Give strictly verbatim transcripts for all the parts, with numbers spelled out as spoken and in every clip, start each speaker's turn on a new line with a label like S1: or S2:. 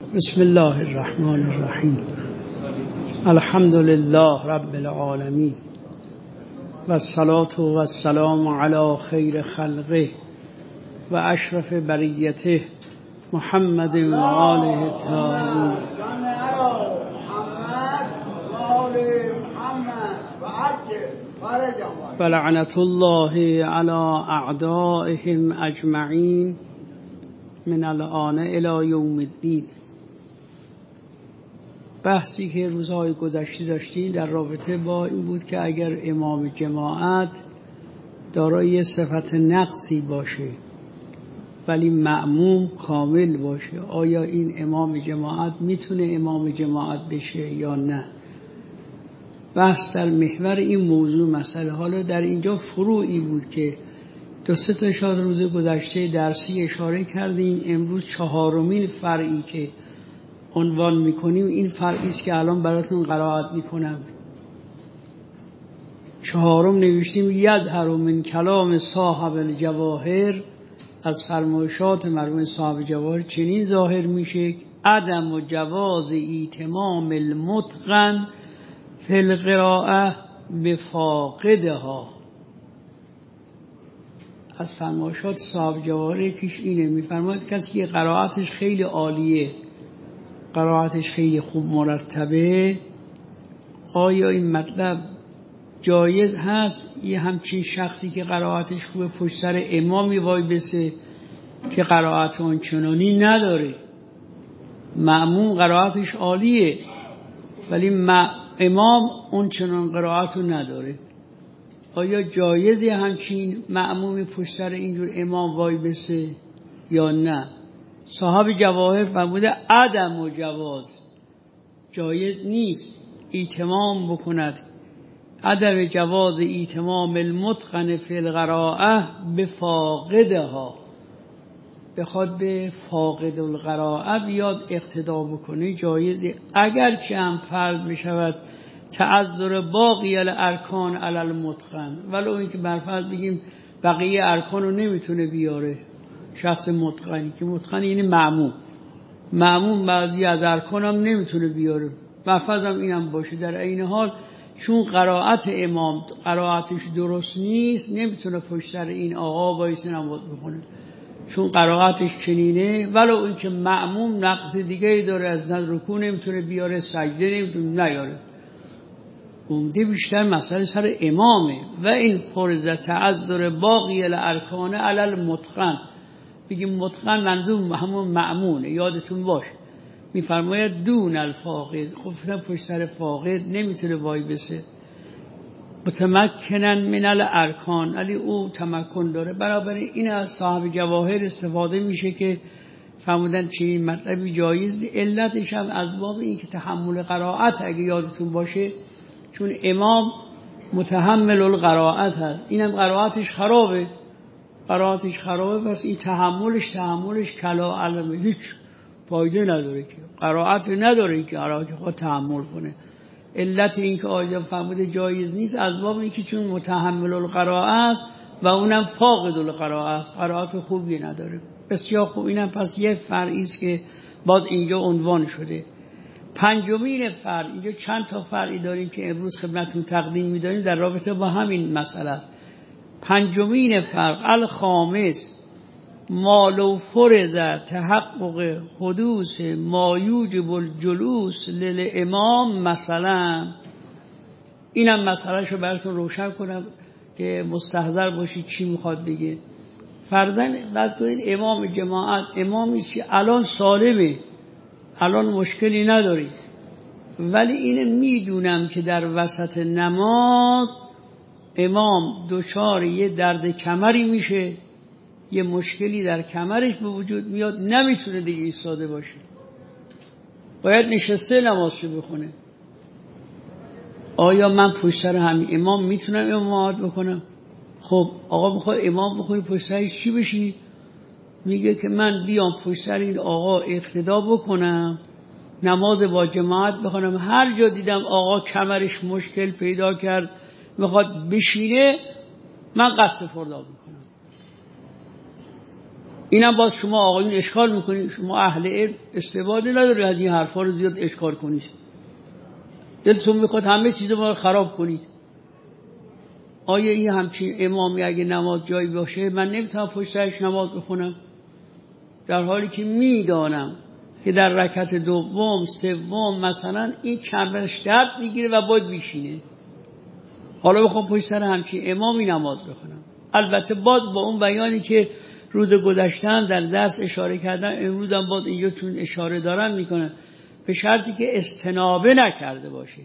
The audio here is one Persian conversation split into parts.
S1: بسم الله الرحمن الرحیم. الحمد لله رب العالمین و الصلاة و السلام علی خیر خلقه و اشرف بریته محمد و آله الطاهرین. و لعنت الله علی اعدائهم اجمعین من الآن الی یوم الدین. بحثی که روزهای گذشته داشتیم در رابطه با این بود که اگر امام جماعت دارای صفت نقصی باشه ولی مأموم کامل باشه، آیا این امام جماعت میتونه امام جماعت بشه یا نه؟ بحث در محور این موضوع مسئله. حالا در اینجا فروعی بود که دو سه تا شاد روز گذشته درسی اشاره کردیم. امروز چهارمین فرعی که عنوان میکنیم این فرعی است که الان براتون قرائت میکنم. چهارم نوشتیم یظهر من کلام صاحب الجواهر، از فرمایشات مرحوم صاحب جواهر چنین ظاهر میشه عدم و جواز ایتمام المتقن فی القراءه بفاقدها. از فرمایشات صاحب جواهر یکیش اینه، میفرماید کسی که قرائتش خیلی عالیه، قرائتش خیلی خوب مرتبه، آیا این مطلب جایز هست یه همچین شخصی که قرائتش خوبه پشت سر امامی وای بسه که قرائت اون چنانی نداره؟ مأموم قرائتش عالیه ولی امام اون چنان قرائت رو نداره، آیا جایزه همچین مأمومی پشت سر اینجور امام وای بسه یا نه؟ صاحب جواهر فرموده عدم و جواز، جایز نیست ایتمام بکند، عدم جواز ایتمام المتقن فی القراءه بفاقدها، بخواد به فاقد القراءه بیاد اقتدا بکنه جایزه، اگر که هم فرض بشود تعذر باقی الارکان علی المتقن، ولو اینکه برفرض بگیم بقیه ارکان رو نمیتونه بیاره شخص متقنی، که متقن یعنی معموم، معموم بعضی از ارکان هم نمیتونه بیاره، برفرض هم اینم باشه، در این حال چون قرائت امام قرائتش درست نیست نمیتونه پشت سر این آقا بایسته نماز بخونه، چون قرائتش چنینه، ولو اینکه معموم نقص دیگه داره، از نظر رکوع نمیتونه بیاره، سجده نمیتونه نیاره، عمده بیشتر مسئله سر امامه. و این فرض تعذر باقی الارکان علی المتقن، بگیم متقن منظور همون مأمونه، یادتون باشه میفرماید دون الفاقد، خب پشت سر فاقد نمیتونه وای بسه، متمکنن من الارکان، علی او تمکن داره. برابر این از صاحب جواهر استفاده میشه که فرمودن چنین مطلبی جایز، علتش هم از باب این که تحمل قرائت، اگه یادتون باشه چون امام متحمل القرائت هست، اینم قرائتش خرابه، قرائتش خرابه، پس این تحملش تحملش کلا علمه، هیچ فایده نداره، که قرائت نداره که قرائت خود تحمل کنه. علت این که آیه فرموده جایز نیست از باب این که چون متحمل القرائه است و اونم فاقد القرائه است، قرائت خوبی نداره. بسیار خوب، اینم پس یه فرعی است که باز اینجا عنوان شده. پنجمین فرع، اینجا چند تا فرعی داریم که امروز خدمتتون تقدیم می‌داریم در رابطه با همین مسئله است. پنجمین فرع الخامس ما لو فرض تحقق حدوث ما یوجب الجلوس للامام، مثلا اینم مسئلهشو براتون روشن کنم که مستحضر باشید چی میخواد بگه. فرضاً بس کنید امام جماعت امامی که الان سالمه، الان مشکلی نداری، ولی اینه میدونم که در وسط نماز امام دچار یه درد کمری میشه، یه مشکلی در کمرش به وجود میاد، نمیتونه دیگه ایستاده باشه، باید نشسته نمازشو بخونه. آیا من پشت سر همین امام میتونم امامت بکنم؟ خب آقا میخواد امام بخونی پشت سرش چی بشی؟ میگه که من بیام پشت سر این آقا اقتدا بکنم، نماز با جماعت بخونم، هر جا دیدم آقا کمرش مشکل پیدا کرد میخواد بشینه، من قصد فردا میکنم. اینم باز شما آقایون اشکال میکنید، شما اهل علم استفاده نداره از این حرفا رو زیاد اشکال کنید، دلتون میخواد همه چیز ما رو خراب کنید. آیا این همچین امامی اگه نماز جایی باشه من نمیتونم پشت سرش نماز بخونم؟ در حالی که میدانم که در رکعت دوم سوم مثلا این کمرش درد میگیره و باید بیشینه، حالا بخوام پشت سر همچین امامی نماز بخونم. البته باز با اون بیانی که روز گذشته هم در درس اشاره کردم، امروز هم باز اینجا چون اشاره دارم میکنم، به شرطی که استنابه نکرده باشه.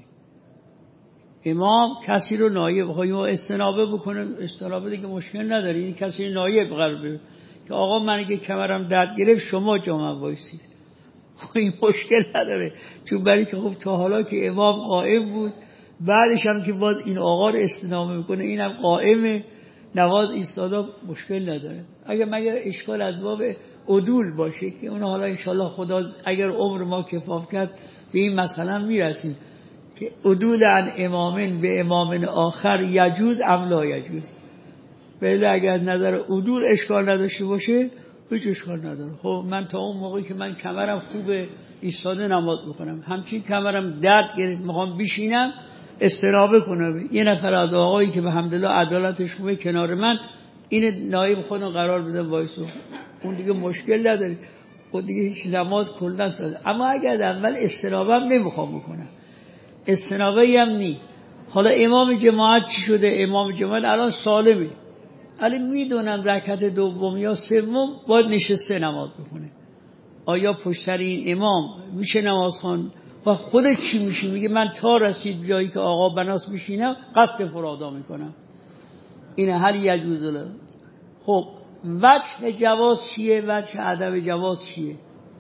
S1: امام کسی رو نایب بخواهیم استنابه بکنم، استنابه دیگه مشکل نداره، این کسی رو نایب قرار بده که آقا من اگه کمرم درد گرفت شما جا من وایسید، خب این مشکل نداره، چون برای که خب تا حالا که امام قائم بود، بعدش هم که باز این آقا رو استنابه میکنه اینم قائمه نواز ایستادا، مشکل نداره. اگر مگر اشکال از باب عدول باشه که اون حالا انشالله خدا اگر عمر ما کفاف کرد به این مثلا میرسیم که عدول عن امامن به امامن آخر یجوز ام لا یجوز، بله اگر نظر عدول اشکال نداشته باشه هیچ اشکال نداره. خب من تا اون موقعی که من کمرم خوبه ایستاده نماز میکنم، همچین کمرم درد گرفت میخوام بشینم استنابه کنم، یه نفر از آقایی که به حمدالله عدالتش خوبه کنار من این نایب خودم قرار بدم وایسو، اون دیگه مشکل نداره، اون دیگه هیچ نماز کلا ساده. اما اگر اول استنابه هم نمیخوام بکنم، استنابه هم نی، حالا امام جماعت چی شده؟ امام جماعت الان سالمه، الان میدونم رکعت دوم یا سوم باید نشسته نماز بخونه، آیا پشت سر این امام میشه نماز خوان؟ و خودت چی میشی؟ میگه من تا رسید جایی که آقا بناس میشینم قصد فرادا میکنم، این هر یجوز. خب وجه جواز چیه؟ وجه عدم جواز چیه؟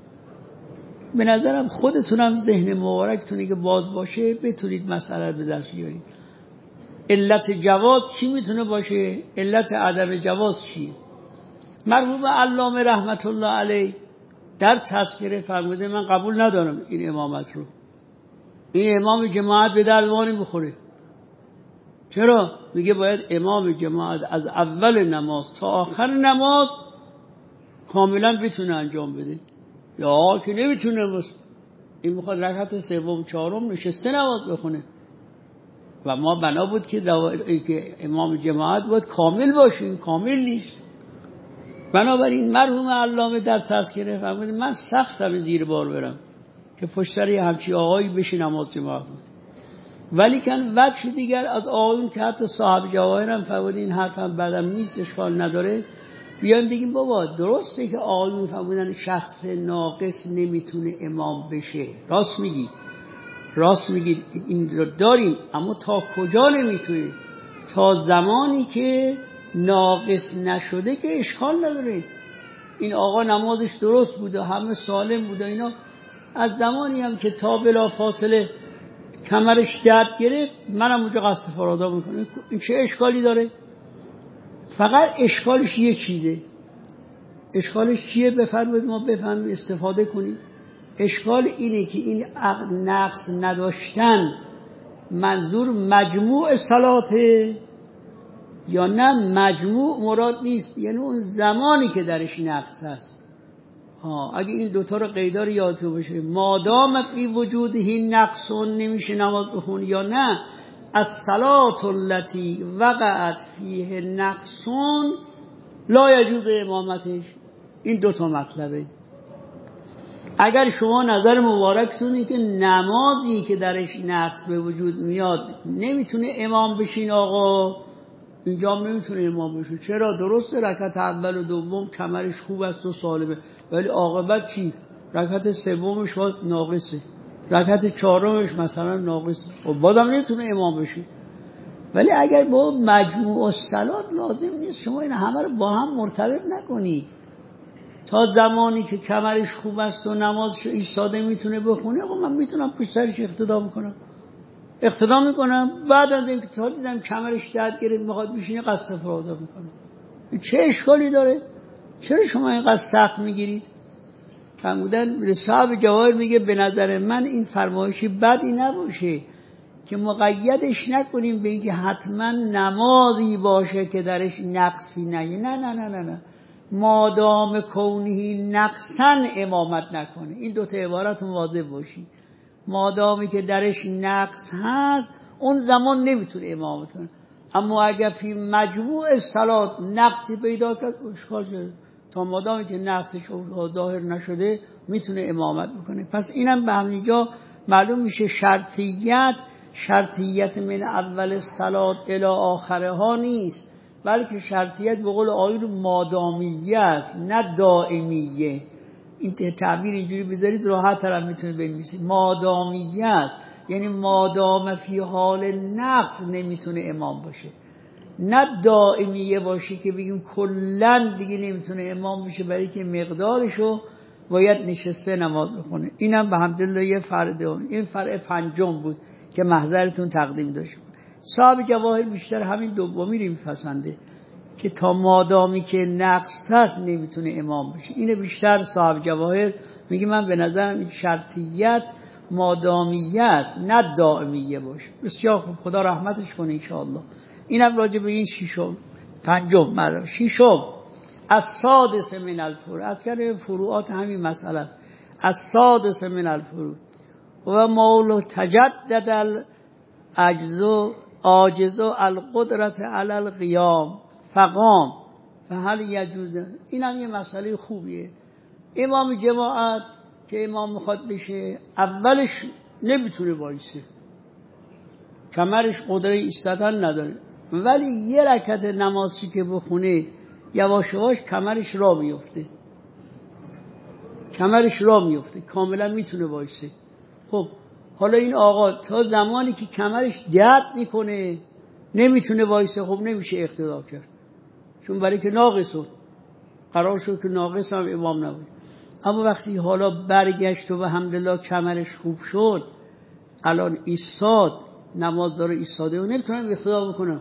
S1: به نظرم خودتونم ذهن مبارکتونه که باز باشه بتونید مسئله به دست بیارید. علت جواز چی میتونه باشه؟ علت عدم جواز چیه؟ مرحوم علامه رحمت الله علیه در تذکره فرموده من قبول ندارم این امامت رو، این امام جماعت به درد میخوره. چرا؟ میگه باید امام جماعت از اول نماز تا آخر نماز کاملا بتونه انجام بده، یا که نمیتونه بس این میخواد رکعت سوم چهارم نشسته نماز بخونه و ما بنا بود که, که امام جماعت باید کامل باشه، این کامل نیست. بنابراین مرحوم علامه در تذکره فرمود من سختم زیر بار برم که پشت سر همچی آقایی بشه نماز جماعت، ولی کن وجه دیگر از آقایون که حتی صاحب جواهر هم فرمود این حرف هم بعدم نیست اشکال نداره، بیایم بگیم بابا درسته که آقایون فرمودن شخص ناقص نمیتونه امام بشه، راست میگید راست میگید این رو داریم، اما تا کجا نمیتونه؟ تا زمانی که ناقص نشده که اشکال نداره. این آقا نمازش درست بوده، همه سالم بوده اینا، از زمانی هم که تا بلا فاصله کمرش درد گرفت منم اونجا قصد فرادا میکنم، این چه اشکالی داره؟ فقط اشکالش یه چیزه. اشکالش چیه؟ بفرمایید ما بفهمیم استفاده کنیم. اشکال اینه که این نقص نداشتن منظور مجموع صلاته یا نه مجموع مراد نیست، یعنی اون زمانی که درش نقص هست. ها اگه این دوتا رو قیدار یادتون باشه، مادام فی وجودهی نقصون نمیشه نماز بخون، یا نه از صلات التي وقعت فیه نقصون لا یجوز امامتش. این دوتا مطلبه. اگر شما نظر مبارکتونی که نمازی که درش نقص به وجود میاد نمیتونه امام بشین، آقا اینجا نمیتونه امام بشه. چرا؟ درسته رکعت اول و دوم کمرش خوب است و سالمه، ولی عاقبت چی؟ رکعت سومش باز ناقصه، رکعت چهارمش مثلا ناقصه، خب بازم نمیتونه امام بشه. ولی اگر با مجموع الصلات لازم نیست شما این همه رو با هم مرتبط نکنی. تا زمانی که کمرش خوب است و نمازش ایستاده میتونه بخونه، خب من میتونم پشت سرش اقتدا میکنم اقتدا میکنم بعد از اینکه تا دیدم کمرش درد گرفت میخواد بشینه قصد فرادا میکنم. چه اشکالی داره؟ چرا شما اینقدر سخت میگیرید؟ فرمودن صاحب جواهر میگه به نظر من این فرمایشی بدی نباشه که مقیدش نکنیم به اینکه حتما نمازی باشه که درش نقصی نه نه نه نه نه نه مادام کونهی نقصن امامت نکنه. این دوتا عبارت واضح باشی. مادامی که درش نقص هست اون زمان نمیتونه امامت کنه، اما اگر فی مجموع صلات نقصی پیدا کرد اشکال شده، تا مادامی که نقصش ظاهر نشده میتونه امامت بکنه. پس اینم به همینجا معلوم میشه شرطیت شرطیت من اول صلات الی آخره ها نیست، بلکه شرطیت به قول آیون مادامیه است نه دائمیه. این تعبیر اینجوری بذارید راحت تر هم میتونه بنویسید. مادامیه است یعنی مادام فی حال نقص نمیتونه امام باشه، نه دائمیه باشه که بگیم کلن دیگه نمیتونه امام بشه برای که مقدارشو باید نشسته نماز بخونه. اینم به حمدالله یه فرع دوم. این فرع پنجم بود که محضرتون تقدیم داشت. صاحب جواهر بیشتر همین دومی رو میپسنده که تا مادامی که نقص هست نمیتونه امام بشه. اینه بیشتر صاحب جواهر میگه من به نظرم این شرطیت مادامیه است نه دائمیه باشه. بسیار خوب، خدا رحمتش کنه انشاءالله. اینم راجع به این شیشم پنجم مرد شیشم از سادس من الفروع. از کنه فروعات همین مسئله است. از سادس من الفروع و مولو تجدد الاجزو عاجزو القدرت علی القیام فقام فهل یجوز. این هم یه مسئله خوبیه. امام جماعت که امام میخواد بشه اولش نمیتونه وایسه، کمرش قدرت ایستادن نداره، ولی یه رکعت نمازی که بخونه یواش یواش کمرش را میفته، کمرش را میفته کاملا میتونه وایسه. خب حالا این آقا تا زمانی که کمرش درد میکنه نمیتونه وایسه، خب نمیشه اقتدا کرد، چون برای که ناقصه قرار شد که ناقص هم امام نبود. اما وقتی حالا برگشت و به حمدالله کمرش خوب شد، الان ایستاد، نماز داره ایستاده و نمیتونم اقتدا بکنم،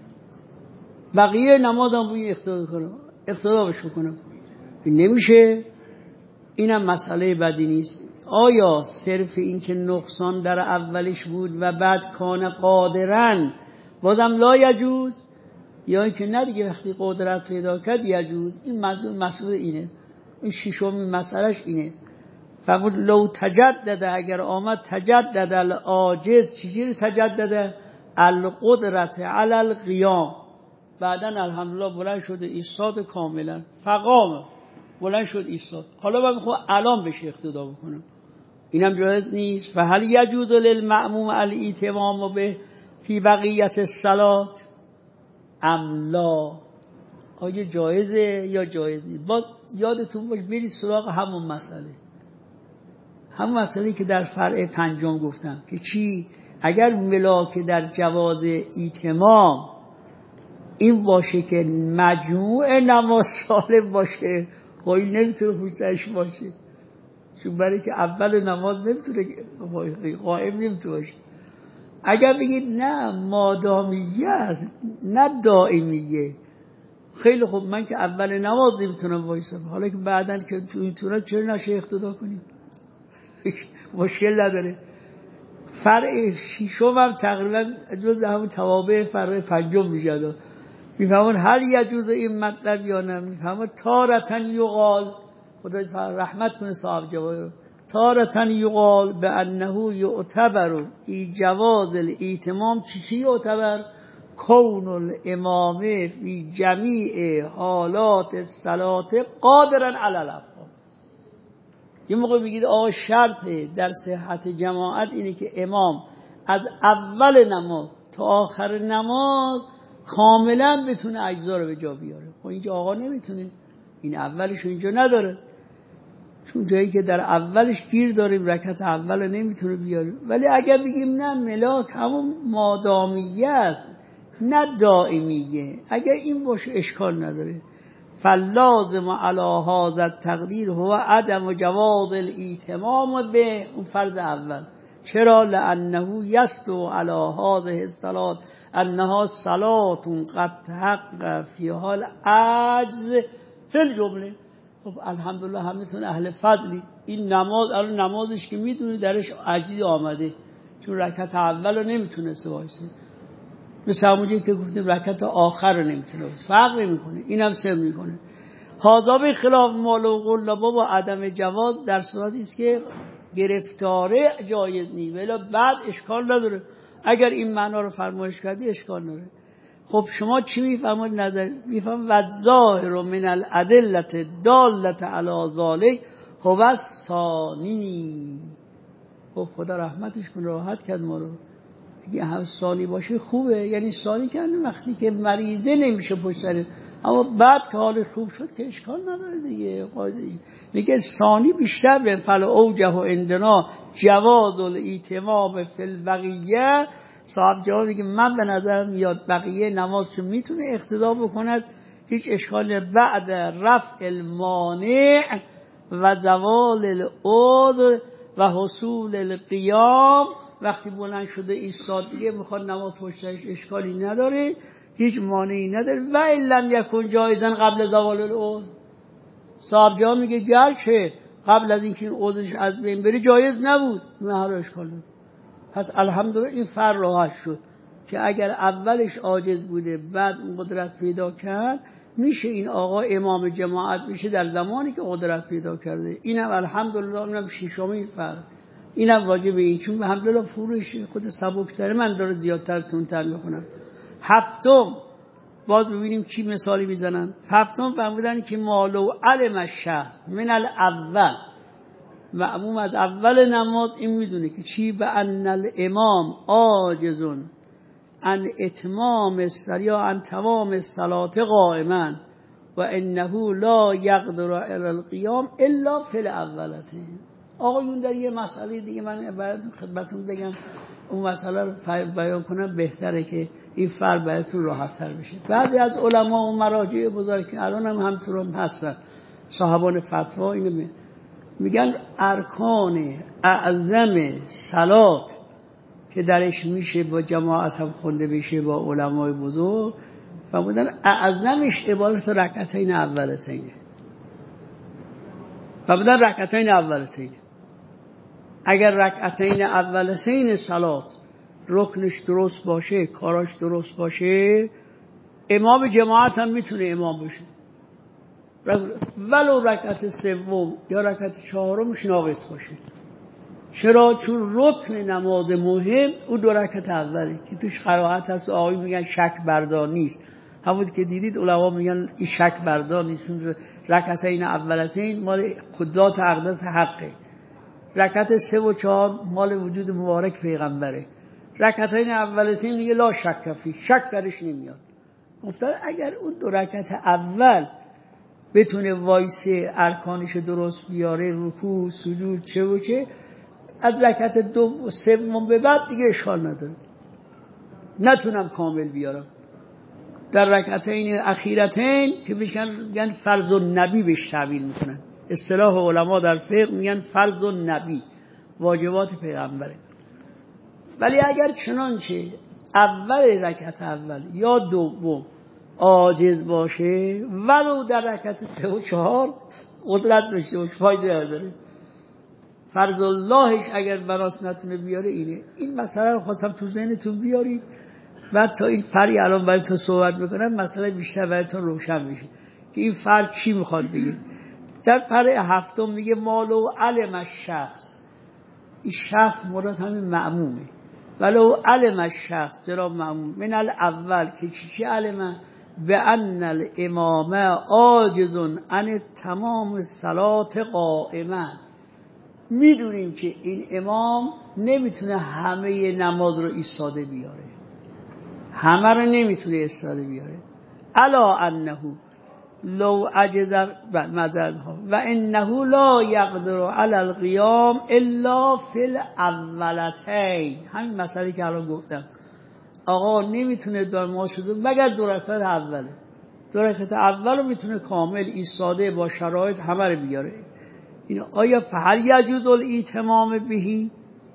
S1: بقیه نمازم روی اقتدا کنم اقتدا بش بکنم، این نمیشه. اینم مسئله بدی نیست. آیا صرف این که نقصان در اولش بود و بعد کان قادرن بازم لا یجوز، یا این که نه دیگه وقتی قدرت پیدا کرد یجوز؟ این مسئول مسئول اینه. این ششمین مسئلهش اینه. فقط لو تجدد، اگر آمد تجدد العاجز، چیزی تجدد القدرت علی القیام، بعدن الحمدلله بلند شده ایستاد کاملا فقام، بلند شد ایستاد، حالا من میخوام الان بشه اقتدا بکنم، اینم جایز نیست. فهل یجوز للمأموم الاتمام به فی بقیت الصلات ام لا؟ آیا جایزه یا جایز نیست؟ باز یادتون باشه برید سراغ همون مسئله، همون مسئله که در فرع پنجم گفتم که چی؟ اگر ملاک در جواز ایتمام این باشه که مجموع نماز سالم باشه، خب این نمیتونه خوشترش باشه، چون برای که اول نماز نمیتونه قائم نمیتونه باشه. اگر بگید نه مادامیه است نه دائمیه، خیلی خوب، من که اول نماز نمیتونم وایسم، حالا که بعدن که میتونم چرا نشه اقتدا کنیم؟ مشکل نداره. فرع شیشم هم تقریبا جز همون توابع فرع پنجم میشه. میفهمون هل یجوز این مطلب یا نه؟ میفهمون تارتن یقال، خدا رحمت کنه صاحب جواهر، تارتن یقال به انه یعتبر ای جواز الایتمام. چی چی یعتبر؟ کون الامامه فی جمیع حالات الصلات قادرا علی الافعال. یه موقع بگید آقا شرط در صحت جماعت اینه که امام از اول نماز تا آخر نماز کاملا بتونه اجزا رو به جا بیاره. خب اینجا آقا نمیتونه، این اولش اینجا نداره، چون جایی که در اولش گیر داریم رکعت اول نمیتونه بیاره. ولی اگر بگیم نه ملاک همون مادامیه است نه دائمیه، اگر این باشه اشکال نداره. فلازم علی هذا التقدیر هو عدم جواز الایتمام به اون فرض اول. چرا؟ لانه یستو علی هذه الصلاه انها صلات قد تحقق فی حال عجز فی الجمله. خب الحمدلله همتون اهل فضلی، این نماز الان نمازش که میدونی درش عجزی آمده، چون رکعت اول رو نمیتونسته وایسه، مثل همونجایی که گفتیم رکعت آخر رو نمیتونه وایسه، فرق نمیکنه، اینم سر میکنه. هذا به خلاف ما لو قلنا با عدم جواز در صورتی است که گرفتاره جایز نیست، ولی بعد اشکال نداره. اگر این معنا رو فرمایش کردی اشکال نداره. خب شما چی میفهمید؟ نظر میفهم و ظاهر من الادله داله علی ذلک هو الثانی. خب خدا رحمتش کنه راحت کرد ما رو. اگه هم ثانی باشه خوبه، یعنی ثانی کنه وقتی که مریضه نمیشه پشت سر، اما بعد که حالش خوب شد که اشکال نداره دیگه. میگه ثانی بیشتر به فل اوجه و اندنا جواز الایتمام فی البقیه. صاحب جواب دیگه من به نظرم میاد بقیه نمازشو میتونه اقتدا بکند، هیچ اشکال بعد رفع المانع و زوال العذر و حصول القیام. وقتی بلند شده ایستاد دیگه میخواد نماز پشتش، اشکالی نداره، هیچ مانعی نداره. و این لم یکن جایزن قبل زوال العذر. صاحب جواب میگه گرچه قبل از اینکه این عذرش از بین بره جایز نبود، نه هر اشکال نداره. پس الحمدلله این فر راحت شد که اگر اولش عاجز بوده بعد اون قدرت پیدا کرد، میشه این آقا امام جماعت میشه در زمانی که قدرت پیدا کرده. اینم الحمدلله اینم شیشمین فر، اینم واجبه. این چون به الحمدلله فروش خود سبک‌تره، من داره زیادتر تونتر میکنم. هفتم باز ببینیم چی مثالی میزنن. هفتم فرمودن که مالو علم الشخص من الاول، معموم از اول نماز این میدونه که چی؟ به ان الامام عاجزون ان اتمام الصلاة یا ان تمام الصلاة قائما و انه لا یقدر علی القیام الا فی الاولتین. آقایون در یه مسئله دیگه من براتون خدمتون بگم، اون مسئله رو بیان کنم بهتره که این فر براتون راحت تر بشه. بعضی از علما و مراجع بزرگ که الان هم همطور هم هستن، صاحبان فتوا، اینو میگن ارکان اعظم صلات که درش میشه با جماعت هم خونده بشه با علمای بزرگ، فرمودن اعظمش عبارت رکعتین اولتینه. فرمودن رکعتین اولتینه. اگر رکعتین اولتین صلات رکنش درست باشه، کاراش درست باشه، امام جماعت هم میتونه امام بشه، ولو رکعت سوم یا رکعت چهارمش ناقص باشه. چرا؟ چون رکن نماز مهم اون دو رکعت اوله که توش قرائت هست. آقای میگن شک بردار نیست، همون که دیدید علما میگن این شک بردار نیست، چون رکعتین اولتین مال قدرات اقدس حقه، رکعت سه و چهار مال وجود مبارک پیغمبره، رکعتین اولتین میگه لا شک فی، شک درش نمیاد. گفتن اگر اون دو رکعت اول بتونه وایسه ارکانش درست بیاره، رکوع سجود چه و چه، از رکعت دو سوم به بعد دیگه اشکال نداره. نتونم کامل بیارم در رکعتین اخیرتین که میگن فرض النبی بهش تعبیر میکنن، اصطلاح علما در فقه میگن فرض النبی، واجبات پیغمبره. ولی اگر چنانچه اول رکعت اول یا دوم عاجز باشه، ولو در رکعت سه و چهار قدرت داشته باشه، فایده نداره. فرض اللهش اگر براس نتونه بیاره اینه. این مسئله رو خواستم تو ذهنتون بیارید، بعد تا این فری الان برای تو صحبت میکنم مسئله بیشتر برای تو روشن میشه که این فر چی میخواد بگه. در فر هفتم میگه مالو علم الشخص، این شخص مراد همین معمومه، ولو علم الشخص جرا معموم من الاول که چی چی علمه به ان الامام عاجز عن تمام الصلاة قائما. میدونیم که این امام نمیتونه همه نماز رو ایستاده بیاره، همه رو نمیتونه ایستاده بیاره. الا انه لو عجز مدرها و انه لا یقدر علی القیام الا فی الاولتین. همین مسئله که الان گفتم، آقا نمیتونه دارما شده مگر دو رکعت اوله، دو رکعت اول رو میتونه کامل ایستاده با شرایط همه رو بیاره. این آیا فهل یجوز الایتمام بهی؟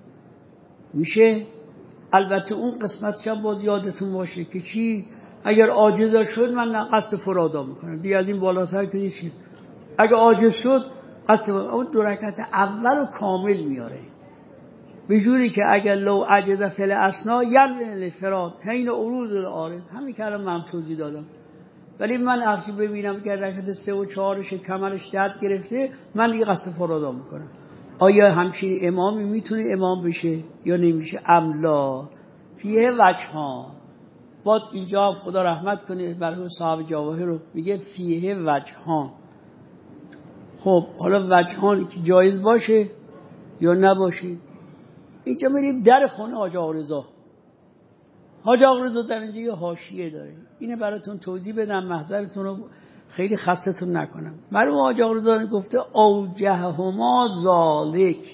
S1: میشه. البته اون قسمت شب باز یادتون باشه که چی؟ اگر عاجز شد من قصد فرادا میکنم دیگه، از این بالاتر که نیست. اگر عاجز شد قصد اون دو رکعت اول رو کامل میاره، به جوری که اگر لو عجز فل اسنا یلوین الانفراد حین عروض العارض، همین که الان من توضیح دادم، ولی من وقتی ببینم که رکعت سه و چهارش کمرش درد گرفته، من دیگه قصد فردا میکنم. آیا همچین امامی میتونه امام بشه یا نمیشه؟ املا فیه وجهان. باید اینجا خدا رحمت کنه مرحوم صاحب جواهر رو، میگه فیه وجهان. خب حالا وجهان که جایز باشه یا نباشه، اینجا میریم در خونه حاج آقا رضا. حاج آقا رضا در اینجا یه حاشیه داره، اینه براتون توضیح بدم محضرتون رو خیلی خستتون نکنم. مرحوم حاج آقا رضا گفته اوجههما ذالک.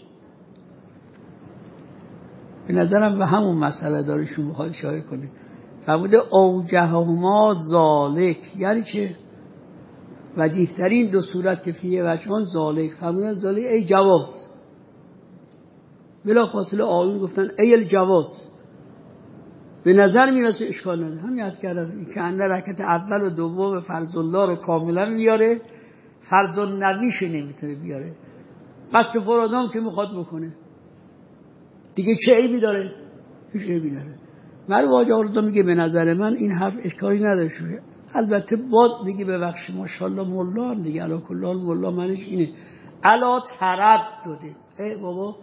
S1: به نظرم به همون مسئله داره شما بخواد اشاره کنه. فرموده اوجههما ذالک یعنی چه؟ وجیه ترین دو صورت که فیه وجهان ذالک. فرموده ذالک ای جواز. بلا فاصله آقایون گفتن ای الجواز. به نظر میرسه اشکال نداره. همین از کردم که اندر رکعت اول و دوم فرض الله رو کاملا بیاره، فرض النبیش نمیتونه بیاره. قصد فرادام که میخواد بکنه دیگه چه عیبی داره؟ هیچ عیبی نداره. مرحوم حاج آقا رضا میگه به نظر من این حرف اشکالی نداره. البته باد دیگه ببخشید ماشاءالله مولا هم دیگه علا کل حال مولا منش اینه علا تردده. ای بابا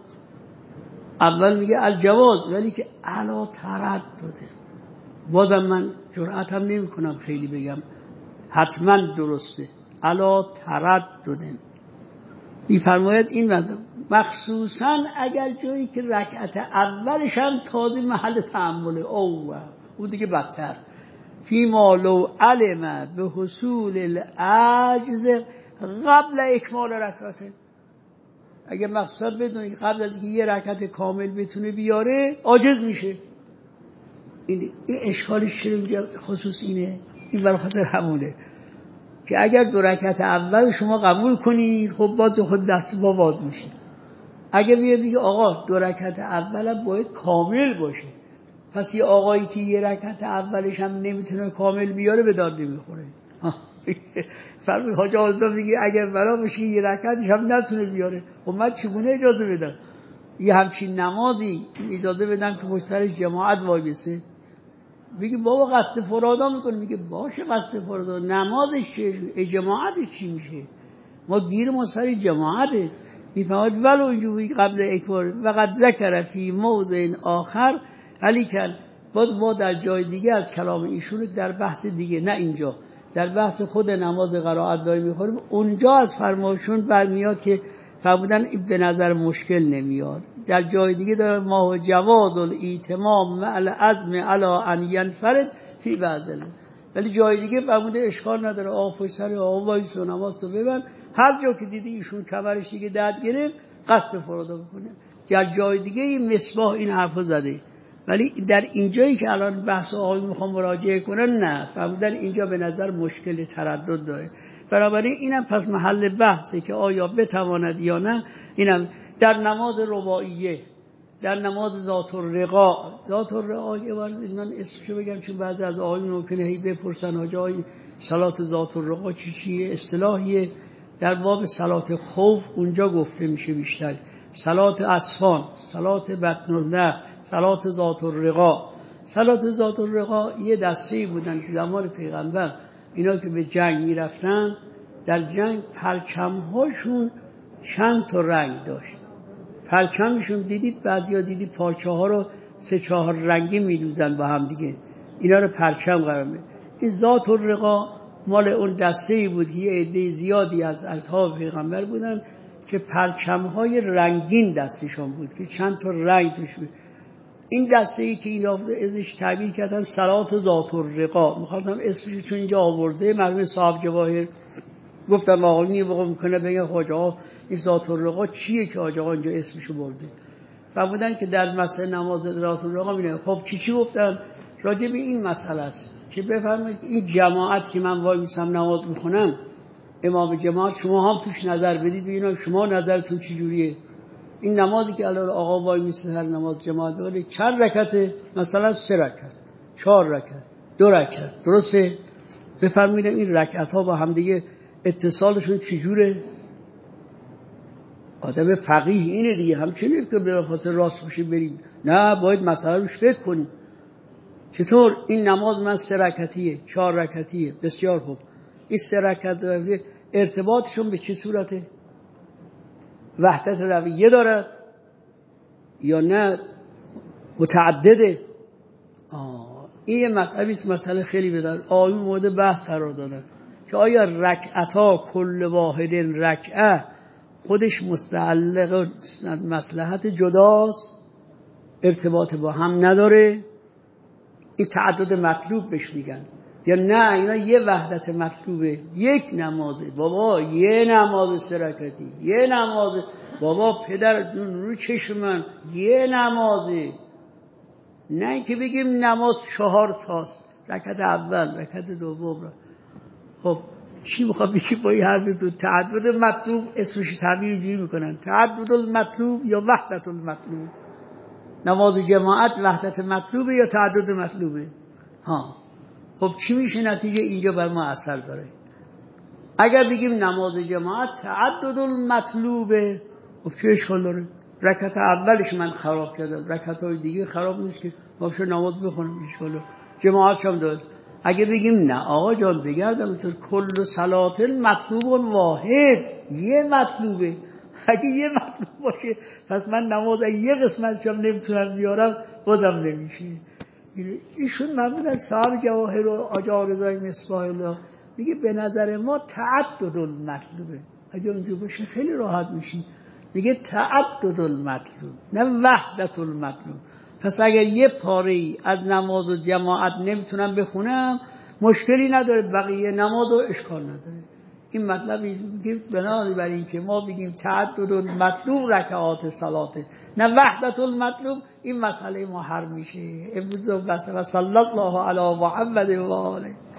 S1: اول میگه الجواز ولی که علا تردده. بازم من جرأتم نمی کنم خیلی بگم حتما درسته. علا تردده میفرماید این مطلب مخصوصا اگر جایی که رکعت اولش هم تازه محل تأمله اوه اون دیگه بدتر. فی ما لو علم به حصول العجز قبل اکمال رکعته. اگه مقصد بدونی قبل از که یه رکعت کامل بتونه بیاره عاجز میشه. این, این اشکالش چرا خصوص اینه؟ این برای خاطر همونه که اگر دو رکعت اول شما قبول کنید خب باز خود دست با باز میشه. اگه بیه بگه آقا دو رکعت اولم باید کامل باشه، پس یه آقایی که یه رکعت اولش هم نمیتونه کامل بیاره به داد نمیخوره. فرمی حاج آقا رضا میگه اگر برا باشه یه رکعتش هم نتونه بیاره، خب من چگونه اجازه بدم یه همچین نمازی اجازه بدم که مشترش جماعت وای بسه؟ میگه بابا قصد فرادا میکنه. میگه باشه قصد فرادا، نمازش چه؟ جماعتش چی میشه؟ ما گیر ما سر جماعته. میفهمد ولو اینجوری قبل اکبار وقد ذکر فی موضع آخر علی کن باید ما در جای دیگه از کلام ایشون در بحث دیگه، نه اینجا در بحث خود نماز قرائت داری میخوریم، اونجا از فرمایشون برمیاد که فرمودن به نظر مشکل نمیاد. در جای دیگه داره ما جواز الایتمام مع العزم علی ان ینفرد فی بعضل، ولی جای دیگه فرموده اشکال نداره آقا سر آقا وایس و نماز تو ببند. هر جا که دیدی ایشون کمرش دیگه درد گرفت قصد فرادا بکنه. در جای دیگه این مصباح این حرفو زده، ولی در اینجایی که الان بحث آقای میخوام مراجعه کنن نه، فرمودن اینجا به نظر مشکل تردد داره. بنابراین اینم پس محل بحثه که آیا بتواند یا نه. اینم در نماز رباعیه، در نماز ذات الرقا. ذات الرقا یه بار من اسمشو بگم چون بعضی از آقایون ممکنه هی بپرسن آجای صلات ذات الرقا چی چیه، اصطلاحیه در باب صلات خوف اونجا گفته میشه بیشتر. صلات اصفان، صلات بطن الله، صلات ذات الرقا. صلات ذات الرقا یه دسته بودن که زمان پیغمبر اینا که به جنگ میرفتن، در جنگ پرچم‌هاشون چند تا رنگ داشت. پرچمشون دیدید بعضیا دیدید پارچه ها رو سه چهار رنگی میدوزن با هم دیگه، اینا رو پرچم قرار میدن. این ذات الرقا مال اون دسته‌ای بود که یه عده زیادی از اصحاب پیغمبر بودن که پرچم‌های رنگین دستشون بود که چند تا رنگ توش بود. این دسته‌ای که اینا ازش تعبیر کردن صلات ذات الرقا، می‌خواستم اسمش چون اینجا آورده مرحوم صاحب جواهر گفتم آقا این موقع میکنه بگن حاج آقا این ذات الرقا چیه که حاج آقا اینجا اسمشو برده. فرمودن که در مسئله نماز ذات الرقا میگن خب چی چی گفتن راجع به این مسئله است که بفرمایید این جماعت که من وای میسم نماز میخونم، امام جماعت شما هم توش نظر بدید ببینم شما نظرتون چه جوریه. این نمازی که الان آقا وای میسه هر نماز جماعت داره چند رکعته؟ مثلا سه رکعت، چهار رکعت، دو رکعت، درسته؟ بفرمایید این رکعت ها با هم دیگه اتصالشون چجوره؟ آدم فقیه اینه دیگه، همچنین که بلافاصله راست باشه بریم، نه باید مسئله روش فکر کنیم. چطور این نماز من سه رکعتیه چهار رکعتیه بسیار خوب، این سه رکعت ارتباطشون به چه صورته؟ وحدت رویه دارد یا نه متعدده؟ آه این مطلبی است مسئله خیلی بدن آیون مورد بحث قرار دادن که آیا رکعتا کل واحد رکعه خودش مستعلق مصلحت جداست، ارتباط با هم نداره، این تعدد مطلوب بهش میگن، یا نه اینا یه وحدت مطلوبه، یک نمازه بابا، یه نماز سه رکعتی، یه نماز بابا پدر جون رو چشم من، یه نمازه، نه اینکه بگیم نماز چهار تاست، رکعت اول رکعت دوم. خب چی میخواد بگی با این حرفتون؟ تعدد مطلوب اسمش تعبیر اینجوری میکنن تعدد المطلوب یا وحدت المطلوب. نماز جماعت وحدت مطلوبه یا تعدد مطلوبه؟ ها خب چی میشه نتیجه؟ اینجا بر ما اثر داره. اگر بگیم نماز جماعت تعدد المطلوبه، خب چه اشکال داره؟ رکعت اولش من خراب کردم، رکعت‌های دیگه خراب نیست که باشه نماز بخونم، اشکال داره، جماعت هم داره. اگه بگیم نه آقا جان بگردم تو کل صلات مطلوب واحد، یه مطلوبه، اگه یه مطلوب باشه پس من نماز یه قسمتش هم نمیتونم بیارم بازم نمیشه. ایشون معمولا صاحب جواهر و آجا رضای مصباح الله میگه به نظر ما تعدد المطلوبه، اگه اونجا باشه خیلی راحت میشی، میگه تعدد المطلوب نه وحدت المطلوب. پس اگر یه پاره ای از نماز و جماعت نمیتونم بخونم مشکلی نداره، بقیه نماز و اشکال نداره. این مطلبی که بنابراین برای این که ما بگیم تعدد المطلوب رکعات صلاته نه وحدت المطلوب، این مسئله ما حل میشه. امروز و صلی الله علی محمد و آله.